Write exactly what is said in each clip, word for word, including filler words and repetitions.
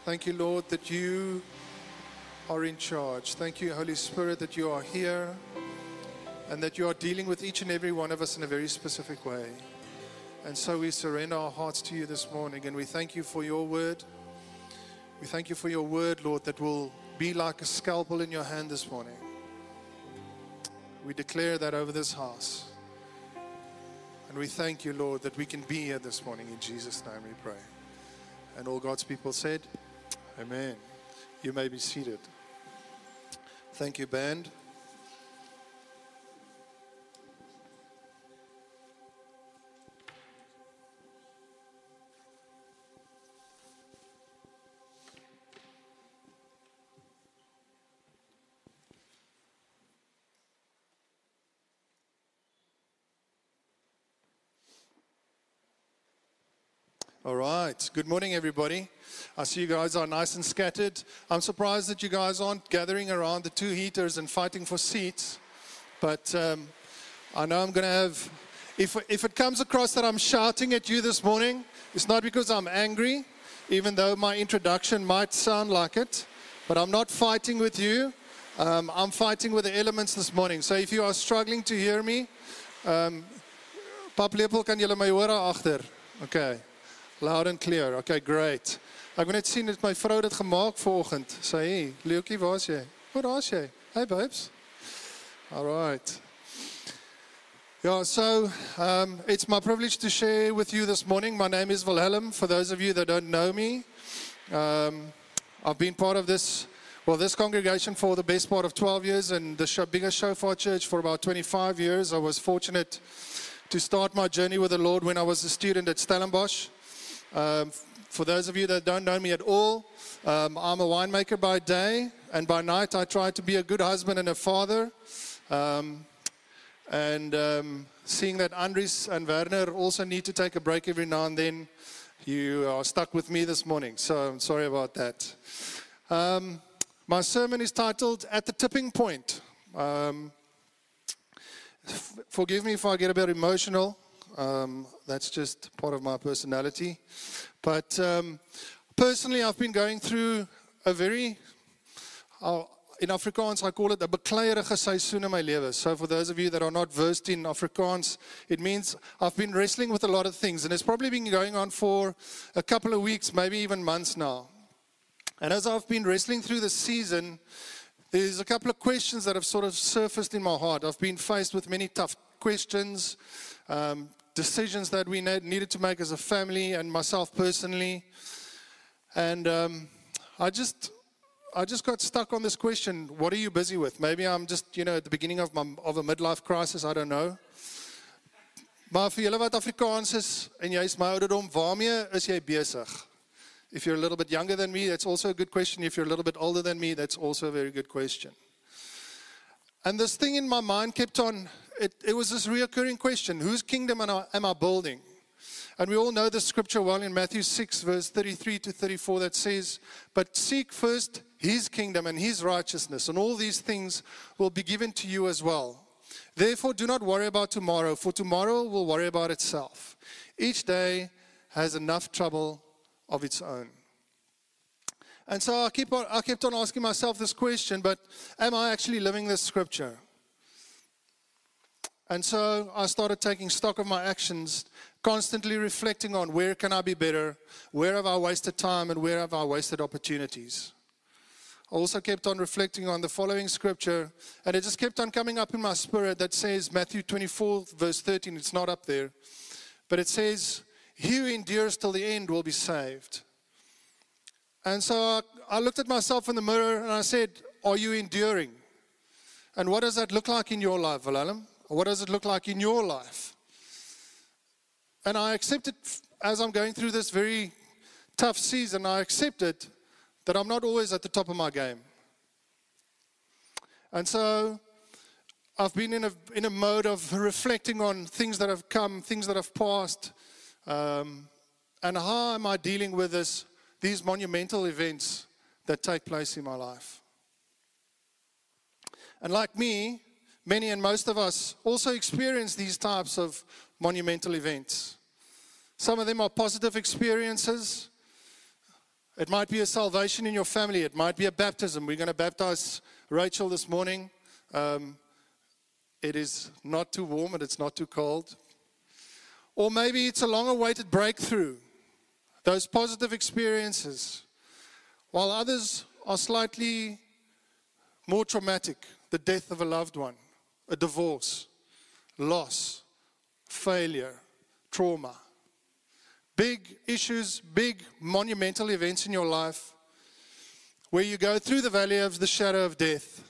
Thank you, Lord, that you are in charge. Thank you, Holy Spirit, that you are here and that you are dealing with each and every one of us in a very specific way. And so we surrender our hearts to you this morning, and we thank you for your word. We thank you for your word, Lord, that will be like a scalpel in your hand this morning. We declare that over this house. And we thank you, Lord, that we can be here this morning. In Jesus' name we pray. And all God's people said, Amen. You may be seated. Thank you, band. All right. Good morning, everybody. I see you guys are nice and scattered. I'm surprised that you guys aren't gathering around the two heaters and fighting for seats. But um, I know I'm going to have, if, if it comes across that I'm shouting at you this morning, it's not because I'm angry, even though my introduction might sound like it. But I'm not fighting with you. Um, I'm fighting with the elements this morning. So if you are struggling to hear me, um, Pap Lepel, kan julle my hoor agter? Okay. Loud and clear. Okay, great. Ek wil net sien dat my vrou dit gemaak vanoggend. Sê, hey, Leokie, waar is jy? Waar is jy? Hey, babes. All right. Yeah, so um, it's my privilege to share with you this morning. My name is Wilhelm. For those of you that don't know me, um, I've been part of this, well, this congregation for the best part of twelve years, and the show, biggest Shofar Church for about twenty-five years. I was fortunate to start my journey with the Lord when I was a student at Stellenbosch. Um, for those of you that don't know me at all, um, I'm a winemaker by day, and by night I try to be a good husband and a father. Um, and um, seeing that Andries and Werner also need to take a break every now and then, you are stuck with me this morning, so I'm sorry about that. Um, my sermon is titled, At the Tipping Point. Um, f- forgive me if I get a bit emotional. Um, that's just part of my personality. But um, personally, I've been going through a very, uh, in Afrikaans, I call it a bekleierige seisoen in my lewe. So for those of you that are not versed in Afrikaans, it means I've been wrestling with a lot of things. And it's probably been going on for a couple of weeks, maybe even months now. And as I've been wrestling through the season, there's a couple of questions that have sort of surfaced in my heart. I've been faced with many tough questions, um, decisions that we needed to make as a family and myself personally. And um, I just I just got stuck on this question, what are you busy with? Maybe I'm just, you know, at the beginning of, my, of a midlife crisis, I don't know. Maar vir julle wat Afrikaans is en jy is my ouderdom, waarmee is jy besig? If you're a little bit younger than me, that's also a good question. If you're a little bit older than me, that's also a very good question. And this thing in my mind kept on, it, it was this reoccurring question, whose kingdom am I, am I building? And we all know the scripture well in Matthew six, verse thirty-three to thirty-four, that says, but seek first his kingdom and his righteousness, and all these things will be given to you as well. Therefore, do not worry about tomorrow, for tomorrow will worry about itself. Each day has enough trouble of its own. And so I keep on, I kept on asking myself this question, but am I actually living this scripture? And so I started taking stock of my actions, constantly reflecting on where can I be better, where have I wasted time, and where have I wasted opportunities. I also kept on reflecting on the following scripture, and it just kept on coming up in my spirit that says, Matthew twenty-four, verse thirteen, it's not up there, but it says, he who endures till the end will be saved. And so I, I looked at myself in the mirror and I said, are you enduring? And what does that look like in your life, Wilhelm? What does it look like in your life? And I accepted, as I'm going through this very tough season, I accepted that I'm not always at the top of my game. And so I've been in a, in a mode of reflecting on things that have come, things that have passed, um, and how am I dealing with this, these monumental events that take place in my life. And like me, many and most of us also experience these types of monumental events. Some of them are positive experiences, It might be a salvation in your family. It might be a baptism. We're going to baptize Rachel this morning. Um, it is not too warm and it's not too cold. Or maybe it's a long-awaited breakthrough. Those positive experiences. While others are slightly more traumatic. The death of a loved one. A divorce. Loss. Failure. Trauma. Big issues, big monumental events in your life where you go through the valley of the shadow of death.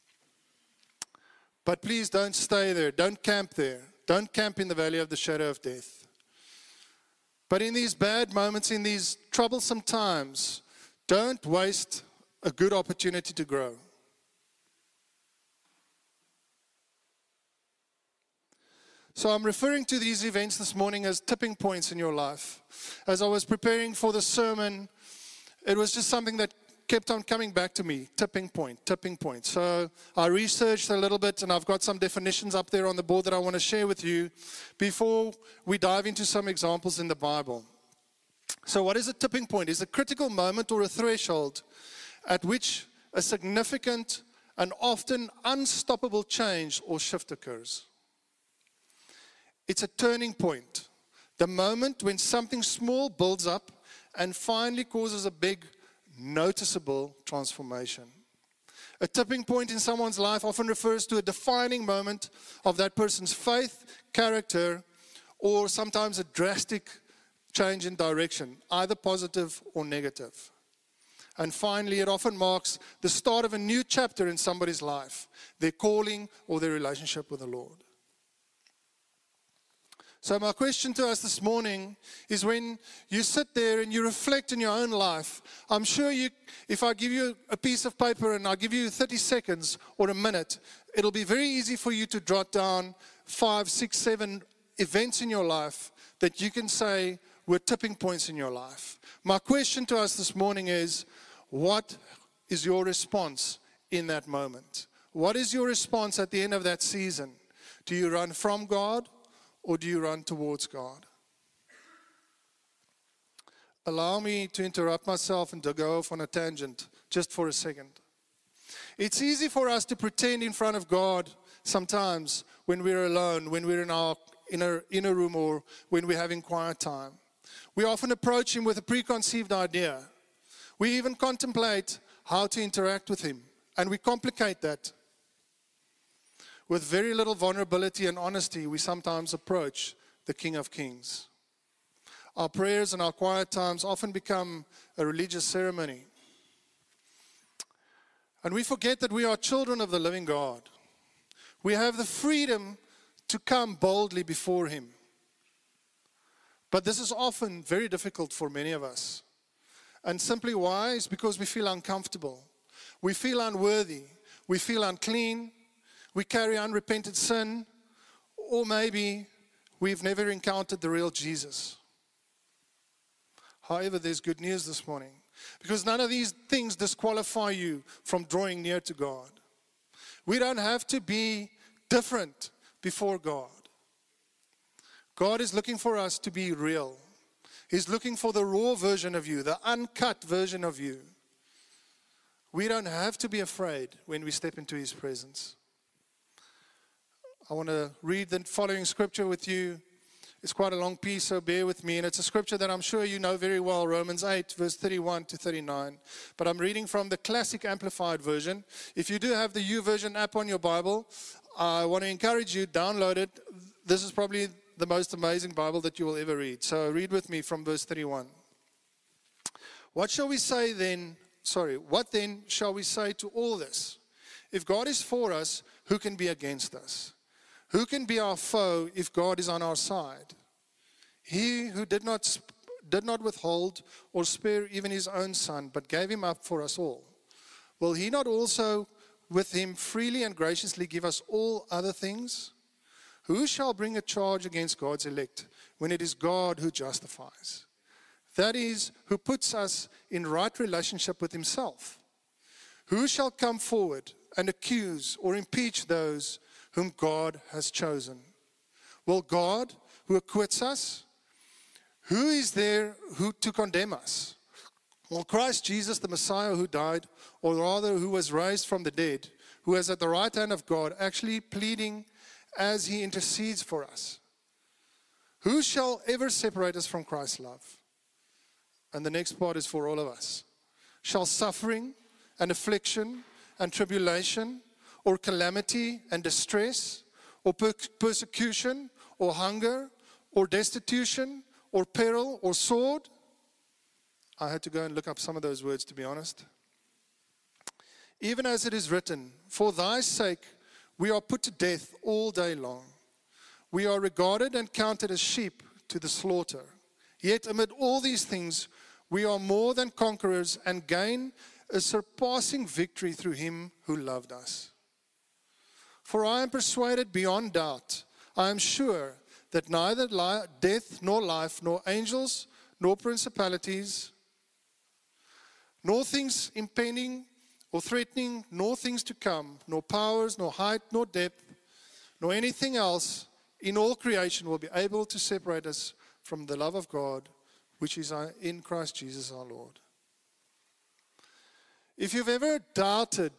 But please don't stay there. Don't camp there. Don't camp in the valley of the shadow of death. But in these bad moments, in these troublesome times, don't waste a good opportunity to grow. So I'm referring to these events this morning as tipping points in your life. As I was preparing for the sermon, it was just something that kept on coming back to me. Tipping point, tipping point. So I researched a little bit, and I've got some definitions up there on the board that I want to share with you before we dive into some examples in the Bible. So what is a tipping point? It's a critical moment or a threshold at which a significant and often unstoppable change or shift occurs. It's a turning point, the moment when something small builds up and finally causes a big, noticeable transformation. A tipping point in someone's life often refers to a defining moment of that person's faith, character, or sometimes a drastic change in direction, either positive or negative. And finally, it often marks the start of a new chapter in somebody's life, their calling or their relationship with the Lord. So my question to us this morning is, when you sit there and you reflect in your own life, I'm sure you, if I give you a piece of paper and I give you thirty seconds or a minute, it'll be very easy for you to jot down five, six, seven events in your life that you can say were tipping points in your life. My question to us this morning is, what is your response in that moment? What is your response at the end of that season? Do you run from God? Or do you run towards God? Allow me to interrupt myself and to go off on a tangent just for a second. It's easy for us to pretend in front of God sometimes when we're alone, when we're in our inner, inner room, or when we're having quiet time. We often approach Him with a preconceived idea. We even contemplate how to interact with Him, and we complicate that. With very little vulnerability and honesty, we sometimes approach the King of Kings. Our prayers and our quiet times often become a religious ceremony. And we forget that we are children of the living God. We have the freedom to come boldly before Him. But this is often very difficult for many of us. And simply why? Is because we feel uncomfortable. We feel unworthy. We feel unclean. We carry unrepented sin, or maybe we've never encountered the real Jesus. However, there's good news this morning, because none of these things disqualify you from drawing near to God. We don't have to be different before God. God is looking for us to be real. He's looking for the raw version of you, the uncut version of you. We don't have to be afraid when we step into His presence. I want to read the following scripture with you. It's quite a long piece, so bear with me. And it's a scripture that I'm sure you know very well, Romans eight, verse thirty-one to thirty-nine. But I'm reading from the Classic Amplified Version. If you do have the YouVersion app on your Bible, I want to encourage you, download it. This is probably the most amazing Bible that you will ever read. So read with me from verse thirty-one. What shall we say then? Sorry, what then shall we say to all this? If God is for us, who can be against us? Who can be our foe if God is on our side? He who did not, did not withhold or spare even His own Son, but gave Him up for us all, will He not also with Him freely and graciously give us all other things? Who shall bring a charge against God's elect when it is God who justifies? That is, who puts us in right relationship with Himself. Who shall come forward and accuse or impeach those whom God has chosen? Will God, who acquits us, who is there who to condemn us? Well, Christ Jesus, the Messiah who died, or rather who was raised from the dead, who is at the right hand of God, actually pleading as he intercedes for us. Who shall ever separate us from Christ's love? And the next part is for all of us. Shall suffering and affliction and tribulation, or calamity and distress, or per- persecution, or hunger, or destitution, or peril, or sword? I had to go and look up some of those words, to be honest. Even as it is written, for thy sake we are put to death all day long. We are regarded and counted as sheep to the slaughter. Yet amid all these things, we are more than conquerors and gain a surpassing victory through him who loved us. For I am persuaded beyond doubt, I am sure that neither li- death nor life, nor angels, nor principalities, nor things impending or threatening, nor things to come, nor powers, nor height, nor depth, nor anything else in all creation will be able to separate us from the love of God, which is in Christ Jesus our Lord. If you've ever doubted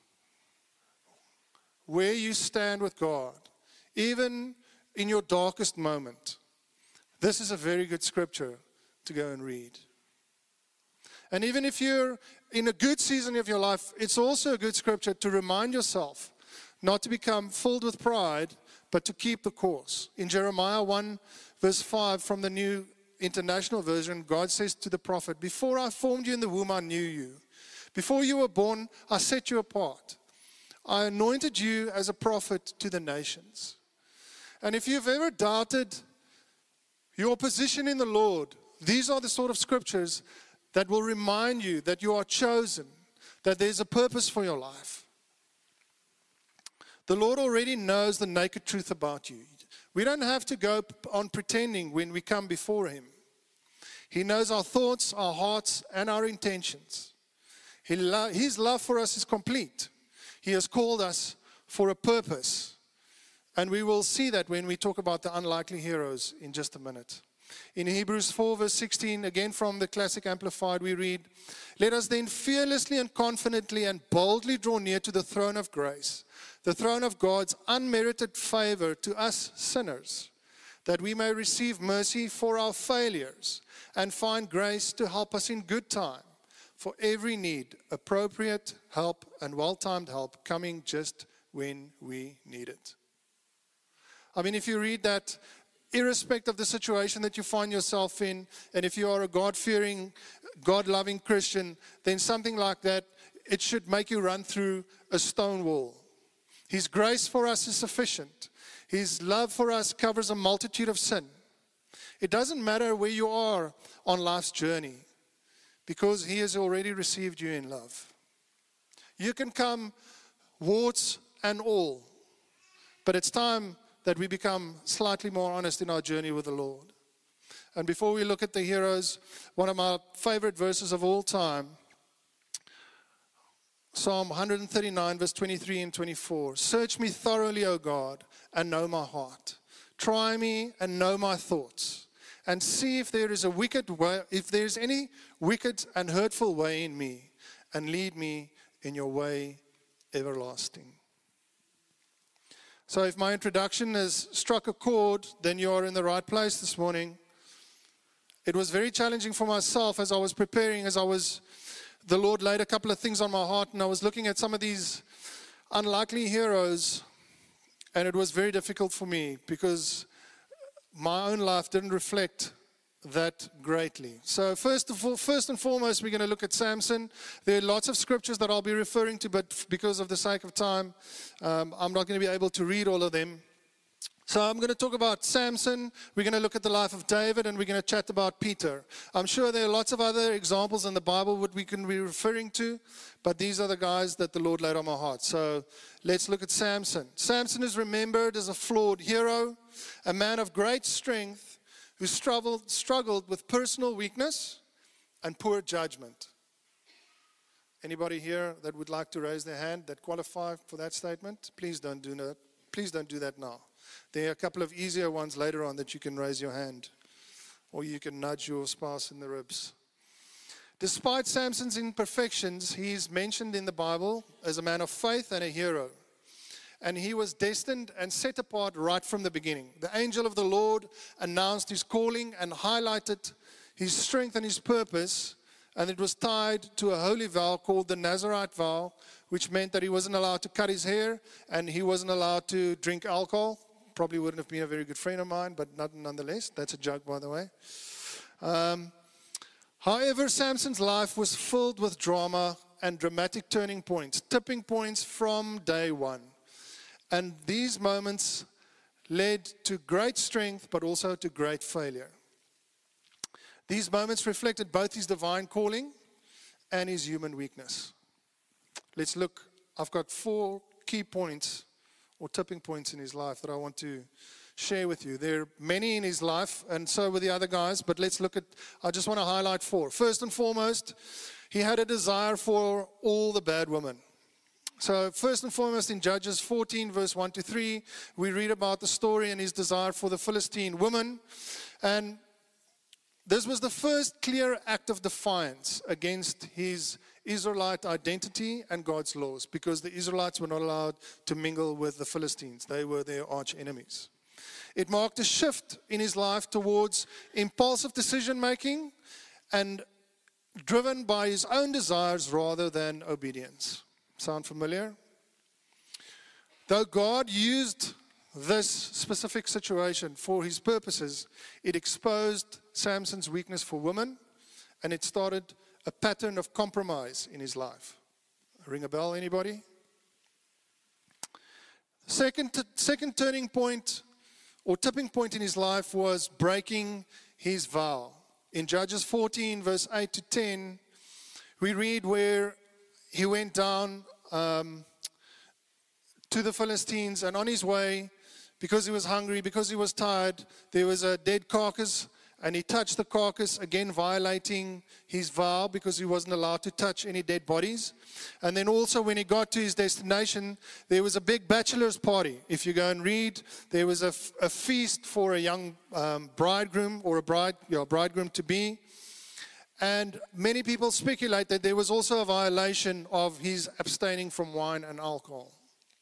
where you stand with God, even in your darkest moment, this is a very good scripture to go and read. And even if you're in a good season of your life, it's also a good scripture to remind yourself not to become filled with pride, but to keep the course. In Jeremiah one, verse five from the New International Version, God says to the prophet, before I formed you in the womb, I knew you. Before you were born, I set you apart. I anointed you as a prophet to the nations. And if you've ever doubted your position in the Lord, these are the sort of scriptures that will remind you that you are chosen, that there's a purpose for your life. The Lord already knows the naked truth about you. We don't have to go on pretending when we come before him. He knows our thoughts, our hearts, and our intentions. He lo- His love for us is complete. He has called us for a purpose. And we will see that when we talk about the unlikely heroes in just a minute. In Hebrews four, verse sixteen, again from the Classic Amplified, we read, let us then fearlessly and confidently and boldly draw near to the throne of grace, the throne of God's unmerited favor to us sinners, that we may receive mercy for our failures and find grace to help us in good time for every need, appropriate help and well-timed help coming just when we need it. I mean, if you read that, irrespective of the situation that you find yourself in, and if you are a God-fearing, God-loving Christian, then something like that, it should make you run through a stone wall. His grace for us is sufficient. His love for us covers a multitude of sin. It doesn't matter where you are on life's journey, because he has already received you in love. You can come warts and all, but it's time that we become slightly more honest in our journey with the Lord. And before we look at the heroes, one of my favorite verses of all time, Psalm one thirty-nine, verse twenty-three and twenty-four. Search me thoroughly, O God, and know my heart. Try me and know my thoughts, and see if there is a wicked way, if there is any wicked and hurtful way in me, and lead me in your way everlasting. So if my introduction has struck a chord, then you are in the right place this morning. It was very challenging for myself as I was preparing, as I was, the Lord laid a couple of things on my heart, and I was looking at some of these unlikely heroes, and it was very difficult for me because my own life didn't reflect that greatly. So first of all, first and foremost, we're going to look at Samson. There are lots of scriptures that I'll be referring to, but because of the sake of time, um, I'm not going to be able to read all of them. So I'm going to talk about Samson, we're going to look at the life of David, and we're going to chat about Peter. I'm sure there are lots of other examples in the Bible that we can be referring to, but these are the guys that the Lord laid on my heart. So let's look at Samson. Samson is remembered as a flawed hero, a man of great strength who struggled, struggled with personal weakness and poor judgment. Anybody here that would like to raise their hand that qualify for that statement? Please don't do that. Please don't do that now. There are a couple of easier ones later on that you can raise your hand, or you can nudge your spouse in the ribs. Despite Samson's imperfections, he is mentioned in the Bible as a man of faith and a hero. And he was destined and set apart right from the beginning. The angel of the Lord announced his calling and highlighted his strength and his purpose, and it was tied to a holy vow called the Nazirite vow, which meant that he wasn't allowed to cut his hair and he wasn't allowed to drink alcohol. Probably wouldn't have been a very good friend of mine, but not nonetheless. That's a joke, by the way. Um, however, Samson's life was filled with drama and dramatic turning points, tipping points from day one. And these moments led to great strength, but also to great failure. These moments reflected both his divine calling and his human weakness. Let's look. I've got four key points or tipping points in his life that I want to share with you. There are many in his life, and so were the other guys, but let's look at, I just want to highlight four. First and foremost, he had a desire for all the bad women. So first and foremost, in Judges fourteen, verse one to three, we read about the story and his desire for the Philistine woman. And this was the first clear act of defiance against his Israelite identity and God's laws, because the Israelites were not allowed to mingle with the Philistines. They were their arch enemies. It marked a shift in his life towards impulsive decision-making and driven by his own desires rather than obedience. Sound familiar? Though God used this specific situation for his purposes, it exposed Samson's weakness for women, and it started a pattern of compromise in his life. Ring a bell, anybody? Second, second turning point or tipping point in his life was breaking his vow. In Judges fourteen, verse eight to ten, we read where he went down um, to the Philistines, and on his way, because he was hungry, because he was tired, there was a dead carcass, and he touched the carcass, again violating his vow because he wasn't allowed to touch any dead bodies. And then also when he got to his destination, there was a big bachelor's party. If you go and read, there was a, a feast for a young um, bridegroom or a bride, you know, bridegroom to be. And many people speculate that there was also a violation of his abstaining from wine and alcohol.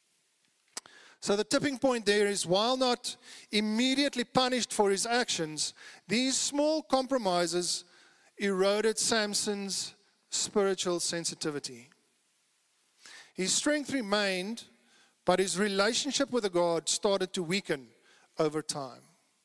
So the tipping point there is, while not immediately punished for his actions, these small compromises eroded Samson's spiritual sensitivity. His strength remained, but his relationship with God started to weaken over time.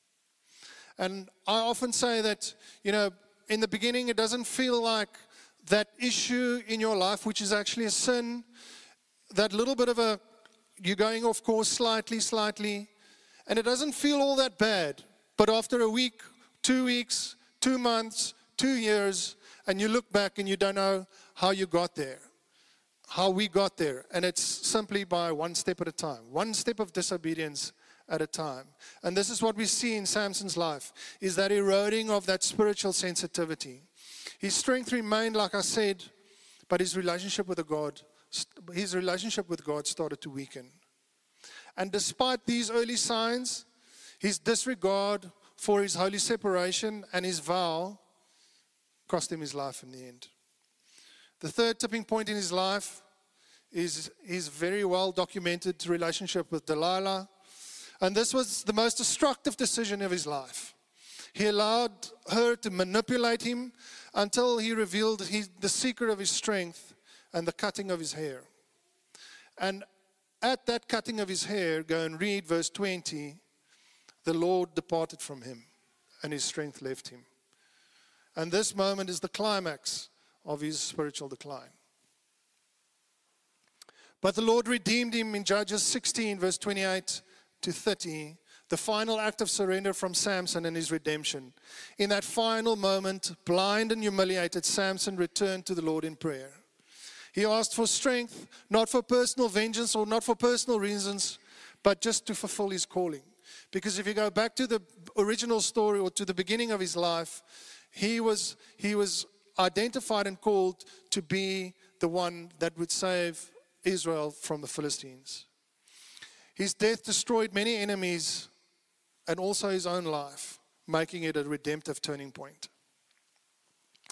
And I often say that, you know, in the beginning it doesn't feel like that issue in your life, which is actually a sin, that little bit of a you're going off course slightly, slightly, and it doesn't feel all that bad. But after a week, two weeks, two months, two years, and you look back and you don't know how you got there, how we got there. And it's simply by one step at a time, one step of disobedience at a time. And this is what we see in Samson's life, is that eroding of that spiritual sensitivity. His strength remained, like I said, but his relationship with the God His relationship with God started to weaken. And despite these early signs, his disregard for his holy separation and his vow cost him his life in the end. The third tipping point in his life is his very well documented relationship with Delilah. And this was the most destructive decision of his life. He allowed her to manipulate him until he revealed his, the secret of his strength and the cutting of his hair. And at that cutting of his hair, go and read verse twenty, the Lord departed from him and his strength left him. And this moment is the climax of his spiritual decline. But the Lord redeemed him in Judges sixteen, verse twenty-eight to thirty, the final act of surrender from Samson and his redemption. In that final moment, blind and humiliated, Samson returned to the Lord in prayer. He asked for strength, not for personal vengeance or not for personal reasons, but just to fulfill his calling. Because if you go back to the original story or to the beginning of his life, he was, he was identified and called to be the one that would save Israel from the Philistines. His death destroyed many enemies and also his own life, making it a redemptive turning point.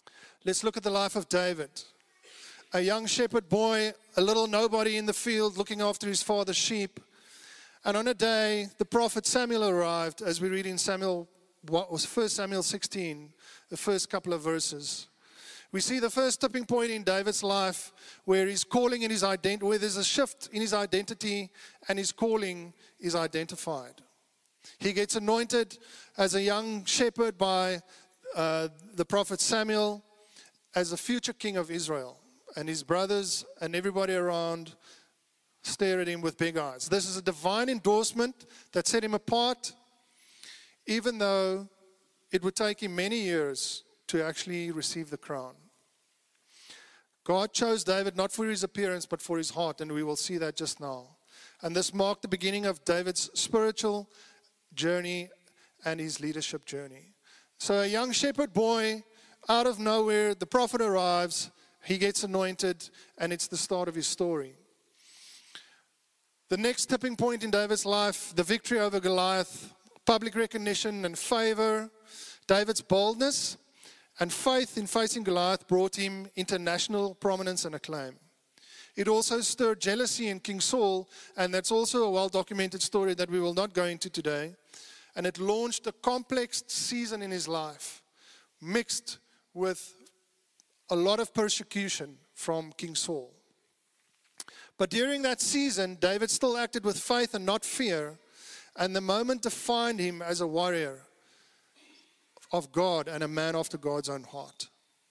Let's look at the life of David. A young shepherd boy, a little nobody in the field looking after his father's sheep. And on a day, the prophet Samuel arrived, as we read in Samuel, what was First Samuel sixteen, the first couple of verses. We see the first tipping point in David's life where his calling and his identity, where there's a shift in his identity and his calling is identified. He gets anointed as a young shepherd by uh, the prophet Samuel as a future king of Israel. And his brothers and everybody around stare at him with big eyes. This is a divine endorsement that set him apart, even though it would take him many years to actually receive the crown. God chose David not for his appearance, but for his heart, and we will see that just now. And this marked the beginning of David's spiritual journey and his leadership journey. So a young shepherd boy, out of nowhere, the prophet arrives, he gets anointed, and it's the start of his story. The next tipping point in David's life, the victory over Goliath, public recognition and favor. David's boldness and faith in facing Goliath brought him international prominence and acclaim. It also stirred jealousy in King Saul, and that's also a well-documented story that we will not go into today. And it launched a complex season in his life, mixed with a lot of persecution from King Saul. But during that season, David still acted with faith and not fear, and the moment defined him as a warrior of God and a man after God's own heart.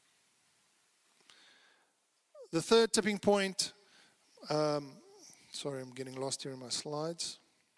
The third tipping point, um, sorry, I'm getting lost here in my slides.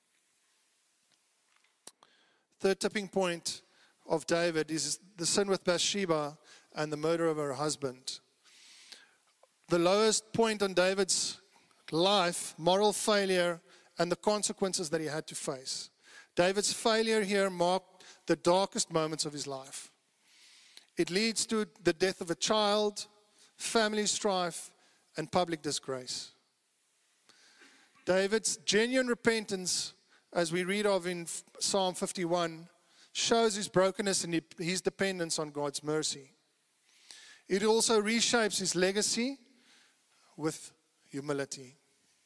Third tipping point of David is the sin with Bathsheba and the murder of her husband. The lowest point on David's life, moral failure, and the consequences that he had to face. David's failure here marked the darkest moments of his life. It leads to the death of a child, family strife, and public disgrace. David's genuine repentance, as we read of in Psalm fifty-one, shows his brokenness and his dependence on God's mercy. It also reshapes his legacy with humility.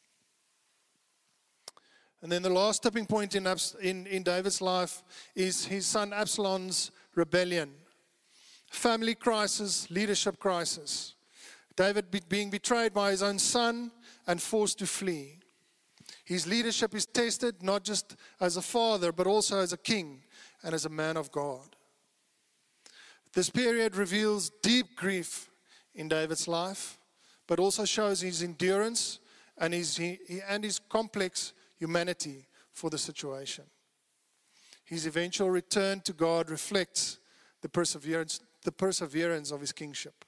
And then the last tipping point in, in, in David's life is his son Absalom's rebellion. Family crisis, leadership crisis. David be, being betrayed by his own son and forced to flee. His leadership is tested not just as a father, but also as a king and as a man of God. This period reveals deep grief in David's life, but also shows his endurance and his, he, and his complex humanity for the situation. His eventual return to God reflects the perseverance, the perseverance of his kingship.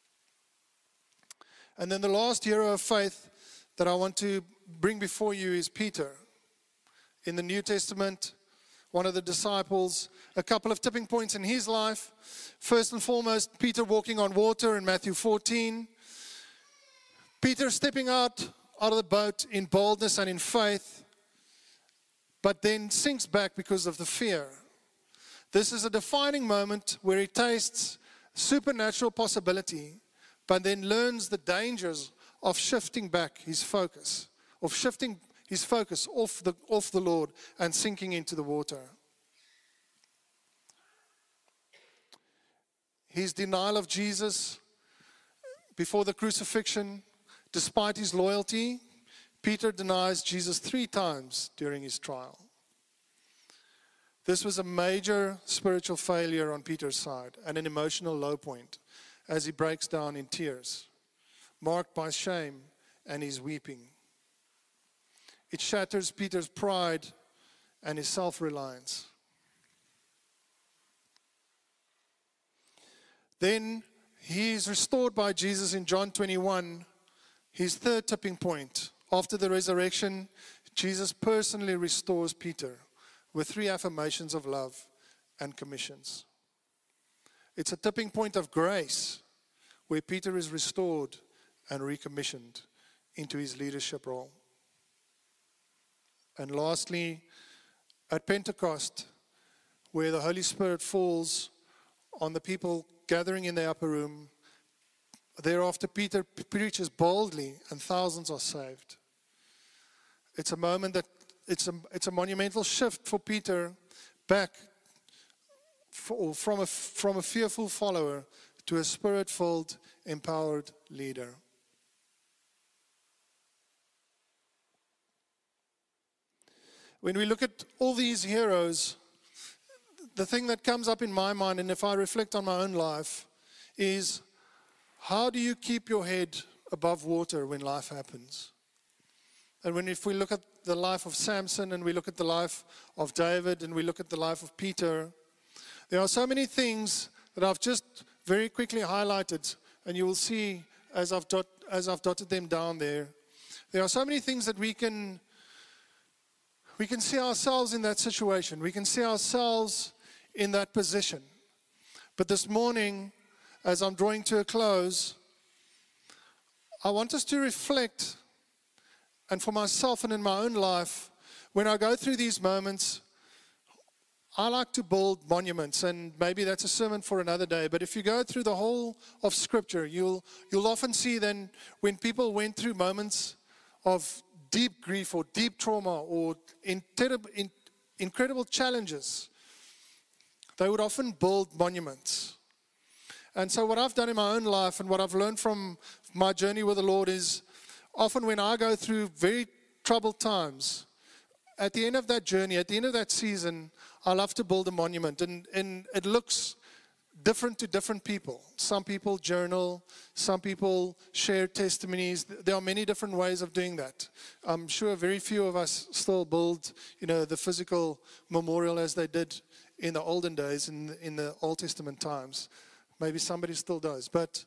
And then the last hero of faith that I want to bring before you is Peter. In the New Testament, one of the disciples, a couple of tipping points in his life. First and foremost, Peter walking on water in Matthew fourteen. Peter stepping out out of the boat in boldness and in faith, but then sinks back because of the fear. This is a defining moment where he tastes supernatural possibility, but then learns the dangers of shifting back his focus, of shifting his focus off the, off the Lord and sinking into the water. His denial of Jesus before the crucifixion, despite his loyalty, Peter denies Jesus three times during his trial. This was a major spiritual failure on Peter's side and an emotional low point as he breaks down in tears, marked by shame and his weeping. It shatters Peter's pride and his self-reliance. Then he is restored by Jesus in John twenty-one, his third tipping point. After the resurrection, Jesus personally restores Peter with three affirmations of love and commissions. It's a tipping point of grace where Peter is restored and recommissioned into his leadership role. And lastly, at Pentecost, where the Holy Spirit falls on the people gathering in the upper room, Thereafter, Peter preaches boldly, and thousands are saved. It's a moment that it's a it's a monumental shift for Peter, back for, from a from a fearful follower to a spirit-filled, empowered leader. When we look at all these heroes, the thing that comes up in my mind, and if I reflect on my own life, is how do you keep your head above water when life happens? And when if we look at the life of Samson, and we look at the life of David, and we look at the life of Peter, there are so many things that I've just very quickly highlighted, and you will see as I've dot, as I've dotted them down there. There are so many things that we can we can see ourselves in that situation. We can see ourselves in that position. But this morning, as I'm drawing to a close, I want us to reflect, and for myself and in my own life, when I go through these moments, I like to build monuments, and maybe that's a sermon for another day, but if you go through the whole of Scripture, you'll, you'll often see then when people went through moments of deep grief or deep trauma or in terrible, in, incredible challenges, they would often build monuments. And so what I've done in my own life and what I've learned from my journey with the Lord is often when I go through very troubled times, at the end of that journey, at the end of that season, I love to build a monument. And, and it looks different to different people. Some people journal, some people share testimonies. There are many different ways of doing that. I'm sure very few of us still build, you know, the physical memorial as they did in the olden days, in, in the Old Testament times. Maybe somebody still does. But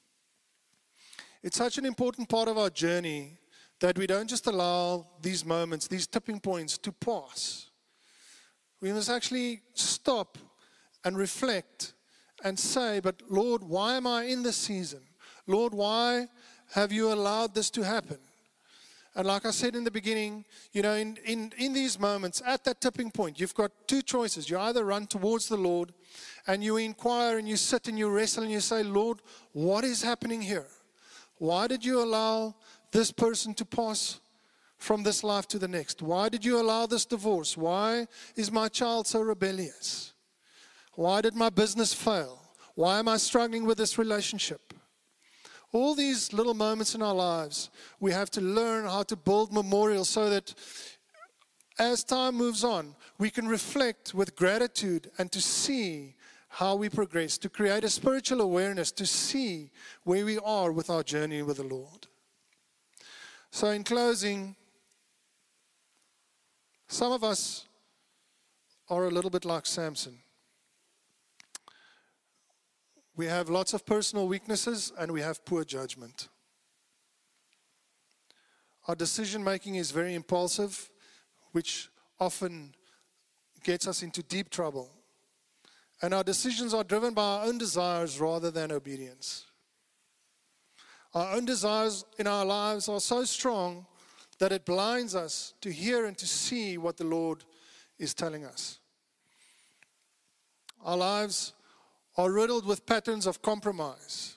it's such an important part of our journey that we don't just allow these moments, these tipping points to pass. We must actually stop and reflect and say, but Lord, why am I in this season? Lord, why have you allowed this to happen? And like I said in the beginning, you know, in, in, in these moments, at that tipping point, you've got two choices. You either run towards the Lord and you inquire and you sit and you wrestle and you say, Lord, what is happening here? Why did you allow this person to pass from this life to the next? Why did you allow this divorce? Why is my child so rebellious? Why did my business fail? Why am I struggling with this relationship? All these little moments in our lives, we have to learn how to build memorials so that as time moves on, we can reflect with gratitude and to see how we progress, to create a spiritual awareness, to see where we are with our journey with the Lord. So in closing, some of us are a little bit like Samson. We have lots of personal weaknesses and we have poor judgment. Our decision making is very impulsive, which often gets us into deep trouble. And our decisions are driven by our own desires rather than obedience. Our own desires in our lives are so strong that it blinds us to hear and to see what the Lord is telling us. Our lives are riddled with patterns of compromise.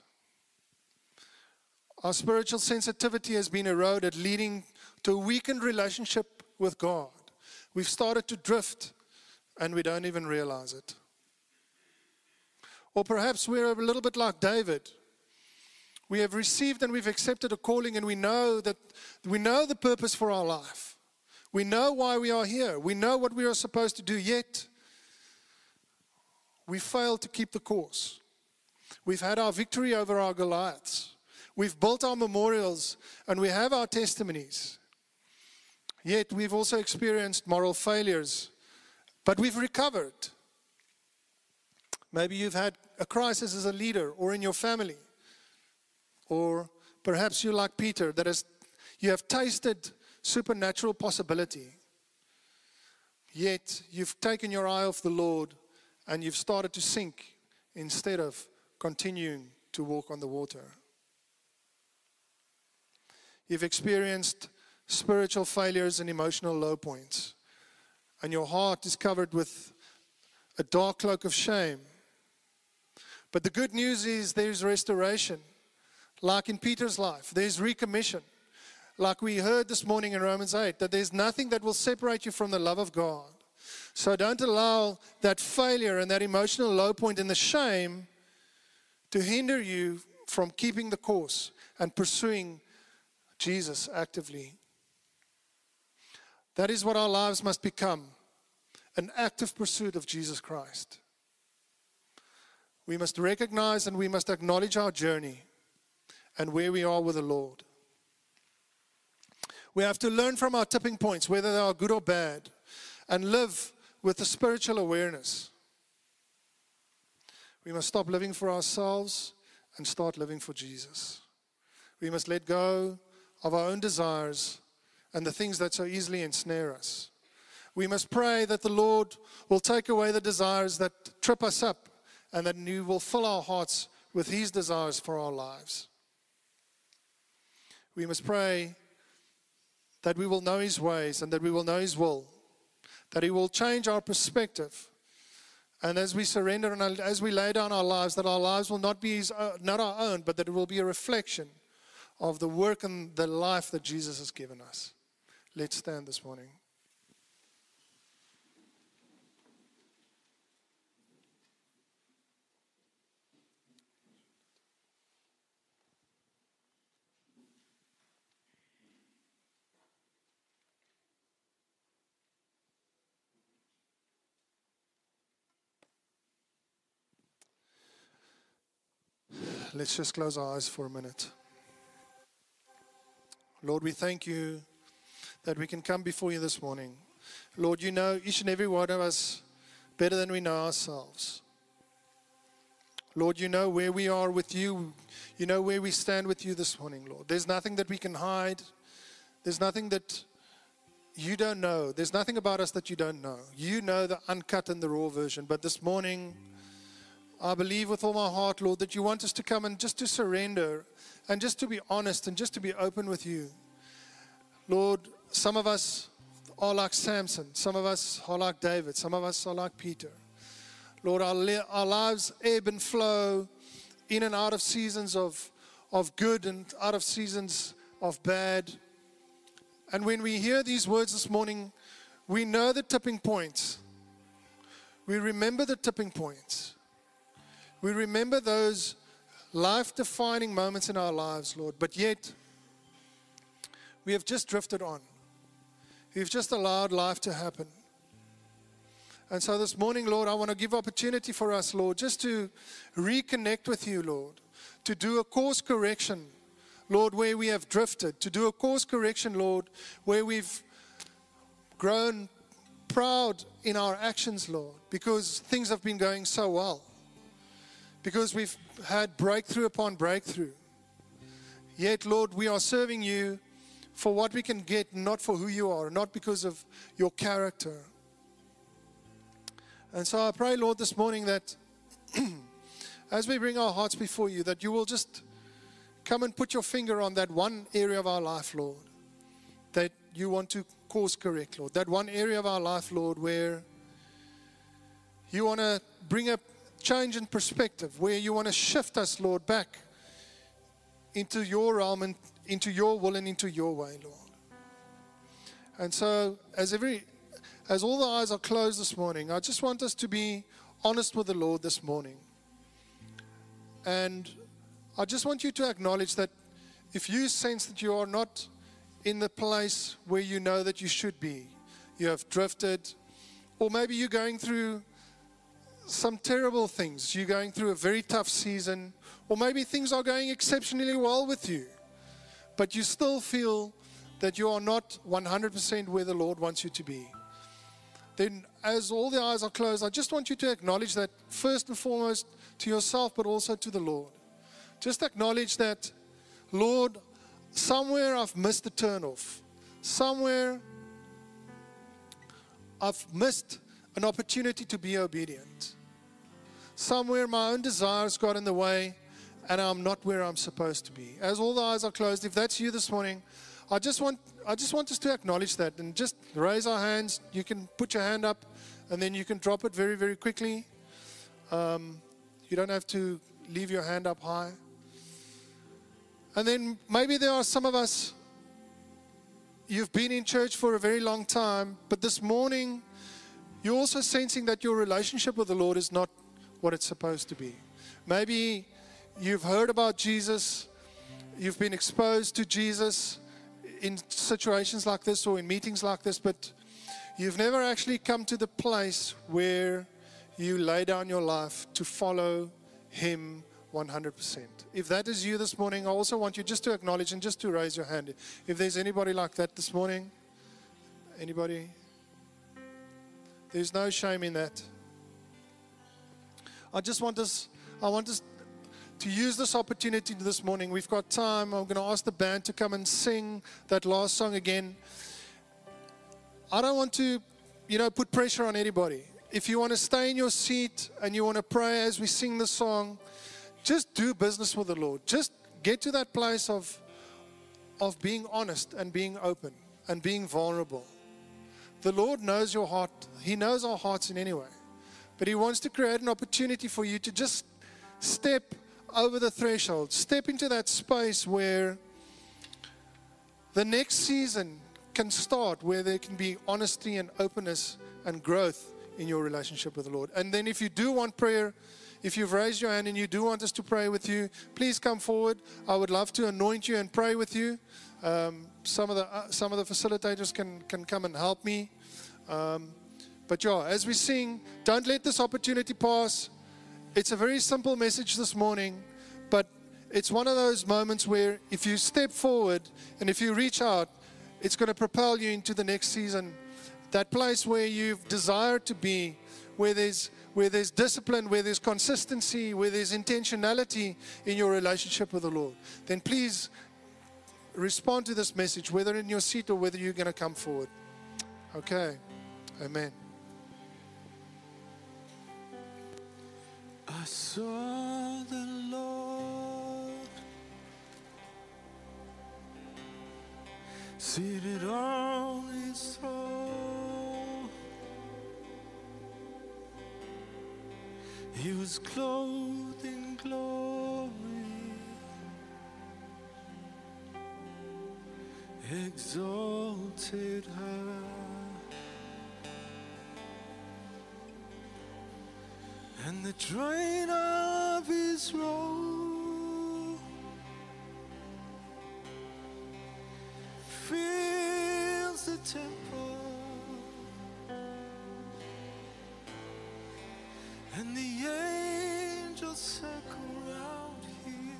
Our spiritual sensitivity has been eroded, leading to a weakened relationship with God. We've started to drift and we don't even realize it. Or perhaps we're a little bit like David. We have received and we've accepted a calling, and we know that we know the purpose for our life. We know why we are here. We know what we are supposed to do, yet we fail to keep the course. We've had our victory over our Goliaths. We've built our memorials and we have our testimonies. Yet we've also experienced moral failures, but we've recovered. Maybe you've had a crisis as a leader or in your family. Or perhaps you're like Peter, that is, you have tasted supernatural possibility. Yet you've taken your eye off the Lord and you've started to sink instead of continuing to walk on the water. You've experienced spiritual failures and emotional low points. And your heart is covered with a dark cloak of shame. But the good news is there's restoration. Like in Peter's life, there's recommission. Like we heard this morning in Romans eight, that there's nothing that will separate you from the love of God. So don't allow that failure and that emotional low point and the shame to hinder you from keeping the course and pursuing Jesus actively. That is what our lives must become, an active pursuit of Jesus Christ. We must recognize and we must acknowledge our journey and where we are with the Lord. We have to learn from our tipping points, whether they are good or bad, and live with a spiritual awareness. We must stop living for ourselves and start living for Jesus. We must let go of our own desires and the things that so easily ensnare us. We must pray that the Lord will take away the desires that trip us up and that He will fill our hearts with His desires for our lives. We must pray that we will know His ways and that we will know His will, that He will change our perspective. And as we surrender and as we lay down our lives, that our lives will not be his, uh, not our own, but that it will be a reflection of the work and the life that Jesus has given us. Let's stand this morning. Let's just close our eyes for a minute. Lord, we thank you that we can come before you this morning. Lord, you know each and every one of us better than we know ourselves. Lord, you know where we are with you. You know where we stand with you this morning, Lord. There's nothing that we can hide. There's nothing that you don't know. There's nothing about us that you don't know. You know the uncut and the raw version. But this morning, I believe with all my heart, Lord, that you want us to come and just to surrender and just to be honest and just to be open with you. Lord, some of us are like Samson. Some of us are like David. Some of us are like Peter. Lord, our, li- our lives ebb and flow in and out of seasons of, of good and out of seasons of bad. And when we hear these words this morning, we know the tipping points. We remember the tipping points. We remember those life-defining moments in our lives, Lord, but yet we have just drifted on. We've just allowed life to happen. And so this morning, Lord, I want to give opportunity for us, Lord, just to reconnect with you, Lord, to do a course correction, Lord, where we have drifted, to do a course correction, Lord, where we've grown proud in our actions, Lord, because things have been going so well. Because we've had breakthrough upon breakthrough. Yet, Lord, we are serving you for what we can get, not for who you are, not because of your character. And so I pray, Lord, this morning that as we bring our hearts before you, that you will just come and put your finger on that one area of our life, Lord, that you want to course correct, Lord. That one area of our life, Lord, where you want to bring up change in perspective, where you want to shift us, Lord, back into your realm and into your will and into your way, Lord. And so as every as all the eyes are closed this morning, I just want us to be honest with the Lord this morning. And I just want you to acknowledge that if you sense that you are not in the place where you know that you should be, you have drifted, or maybe you're going through some terrible things. You're going through a very tough season, or maybe things are going exceptionally well with you, but you still feel that you are not one hundred percent where the Lord wants you to be. Then as all the eyes are closed, I just want you to acknowledge that first and foremost to yourself, but also to the Lord. Just acknowledge that, Lord, somewhere I've missed the turnoff. Somewhere I've missed an opportunity to be obedient. Somewhere my own desires got in the way and I'm not where I'm supposed to be. As all the eyes are closed, if that's you this morning, I just want I just want us to acknowledge that and just raise our hands. You can put your hand up and then you can drop it very, very quickly. Um, you don't have to leave your hand up high. And then maybe there are some of us, you've been in church for a very long time, but this morning you're also sensing that your relationship with the Lord is not what it's supposed to be. Maybe you've heard about Jesus, you've been exposed to Jesus in situations like this or in meetings like this, but you've never actually come to the place where you lay down your life to follow Him one hundred percent. If that is you this morning, I also want you just to acknowledge and just to raise your hand. If there's anybody like that this morning, anybody? There's no shame in that. I just want us, I want us to use this opportunity this morning. We've got time. I'm going to ask the band to come and sing that last song again. I don't want to, you know, put pressure on anybody. If you want to stay in your seat and you want to pray as we sing the song, just do business with the Lord. Just get to that place of, of being honest and being open and being vulnerable. The Lord knows your heart. He knows our hearts in any way. But He wants to create an opportunity for you to just step over the threshold. Step into that space where the next season can start, where there can be honesty and openness and growth in your relationship with the Lord. And then if you do want prayer, if you've raised your hand and you do want us to pray with you, please come forward. I would love to anoint you and pray with you. Um, some of the uh, some of the facilitators can, can come and help me. Um, but yeah, as we sing, don't let this opportunity pass. It's a very simple message this morning, but it's one of those moments where if you step forward and if you reach out, it's going to propel you into the next season. That place where you've desired to be, where there's where there's discipline, where there's consistency, where there's intentionality in your relationship with the Lord. Then please respond to this message, whether in your seat or whether you're going to come forward. Okay. Amen. I saw the Lord seated on His throne. He was clothed in glory, exalted high, and the train of His robe fills the temple, and the angels circle round Him,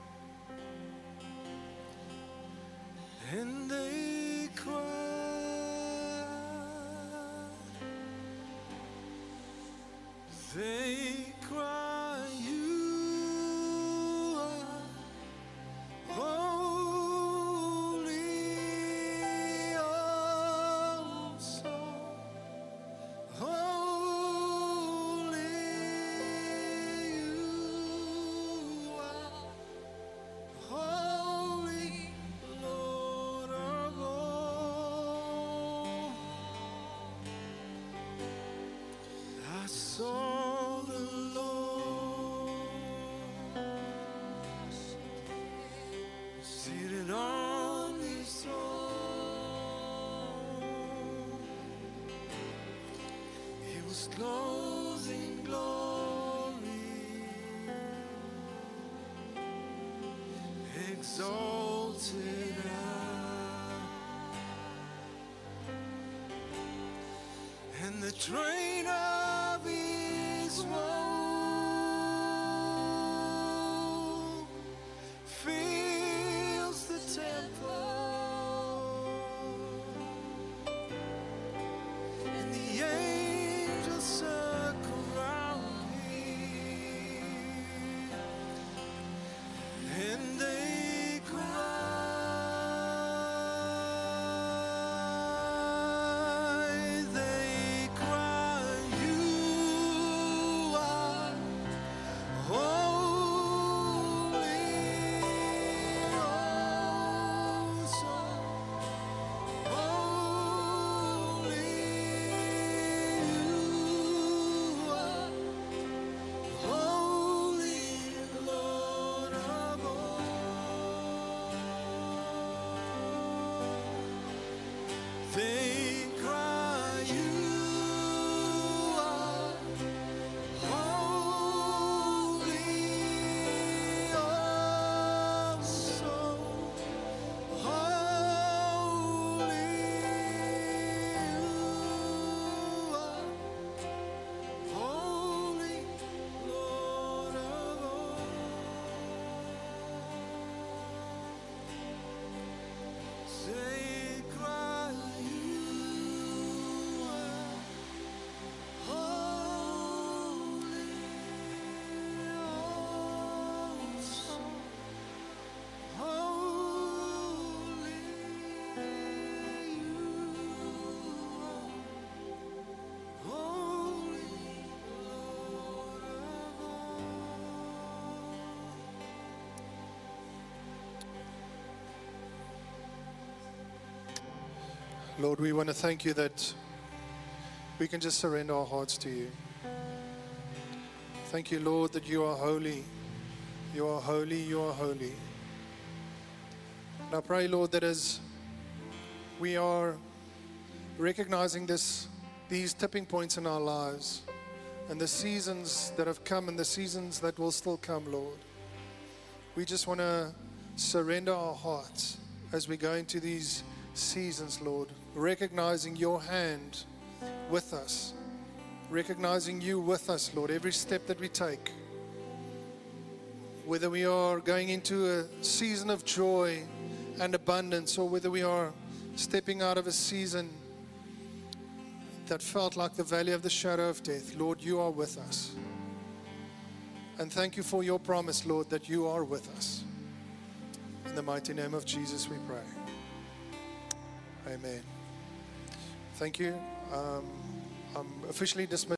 and they cry, they cry, you are holy, oh so holy, you are holy, Lord of all. I saw the Lord seated on His throne. He was clothed in glory, exalted high, and the train of His robe fills the temple, and the angels circle round Him, and they cry, they cry, you are holy, Lord, we want to thank you that we can just surrender our hearts to you. Thank you, Lord, that you are holy. You are holy, you are holy. And I pray, Lord, that as we are recognizing this, these tipping points in our lives, and the seasons that have come and the seasons that will still come, Lord, we just want to surrender our hearts as we go into these seasons, Lord, recognizing your hand with us, recognizing you with us, Lord, every step that we take. Whether we are going into a season of joy and abundance, or whether we are stepping out of a season that felt like the valley of the shadow of death, Lord, you are with us. And thank you for your promise, Lord, that you are with us. In the mighty name of Jesus we pray. Amen. Thank you. Um, I'm officially dismissed.